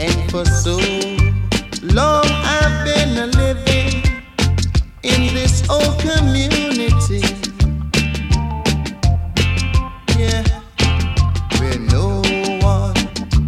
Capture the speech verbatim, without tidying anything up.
And for so long I've been a living in this old community.